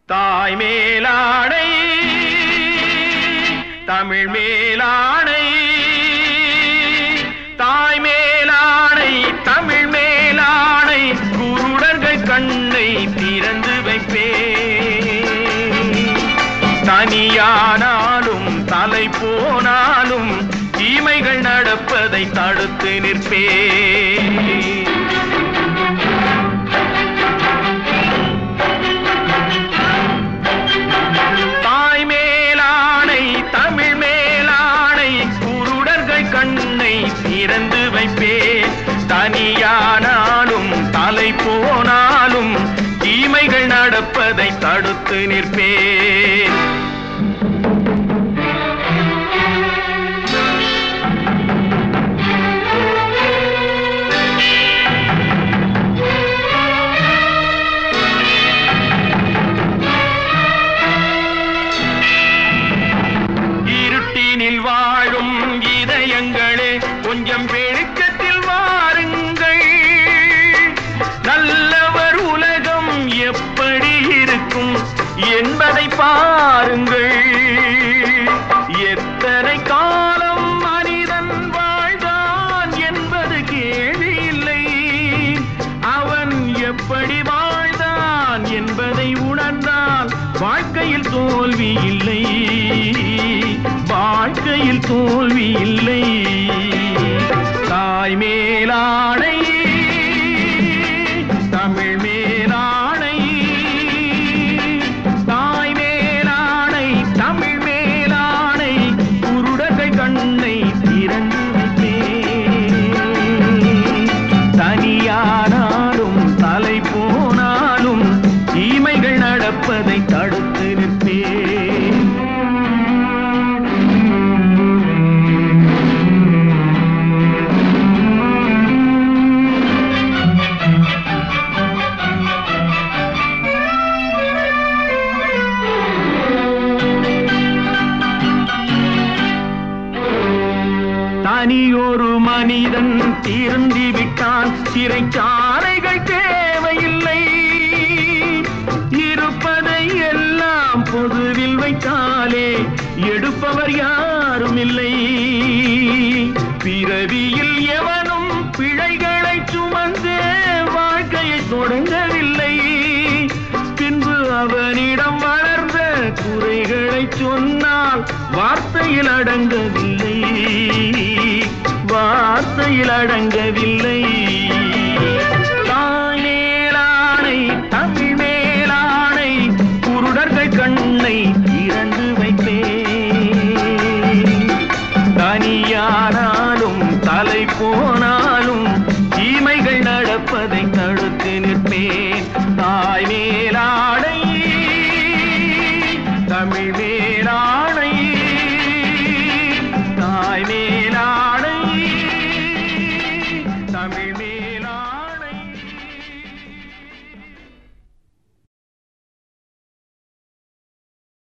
தாய் மேலாடை தமிழ் மேலாடை தாய் மேலாடை தமிழ் மேலாடை குருடர்கள் கண்ணை திறந்து வைப்பே தனியானாலும் தலை போனாலும் தீமைகள் நடப்பதை தடுத்து நிற்பே திறந்து வைப்பே தனியானாலும் தலை போனாலும் தீமைகள் நடப்பதை தடுத்து நிற்பேன் இருட்டினில் வாழும் இதயங்களே கொஞ்சம் வெளிச்சத்தில் வாருங்கள் நல்லவர் உலகம் எப்படி இருக்கும் என்பதை பாருங்கள் எத்தனை காலம் மனிதன் வாழ்ந்தான் என்பது கேள்வி இல்லை அவன் எப்படி வாழ்ந்தான் என்பதை உணர்ந்தால் வாழ்க்கையில் தோல்வி இல்லை வாழ்க்கையில் தோல்வி இல்லை தாய் மேலாடை தமிழ் மேலாடை தாய் மேலாடை தமிழ் மேலாடை குருடர்கள் கண்ணை திறந்து வைப்பே தனியானாலும் தலை போனாலும் தீமைகள் நடப்பதை தடுத்து நிற்பே தனியொரு மனிதன் திருந்திவிட்டான் சிறைச்சாலைகள் தேவையில்லை இருப்பதை எல்லாம் பொதுவில் வைத்தாலே எடுப்பவர் யாரும் இல்லை பிறவியில் எவனும் பிழைகளை சுமந்தே வாழ்க்கையை தொடங்கவில்லை பின்பு அவனிடம் வளர்ந்த குறைகளை சொன்னால் வார்த்தையில் அடங்கவில்லை வார்த்தையில் அடங்கவில்லை தாய் மேலாடை தமிழ் மேலாடை குருடர்கள் கண்ணை திறந்து வைப்பே தனியானாலும் தலை போனாலும் தீமைகள் நடப்பதை தடுத்து நிற்பேன் தாய் மேலாடை தமிழ் மேலாடை தாய் மேலாடை தமிழ்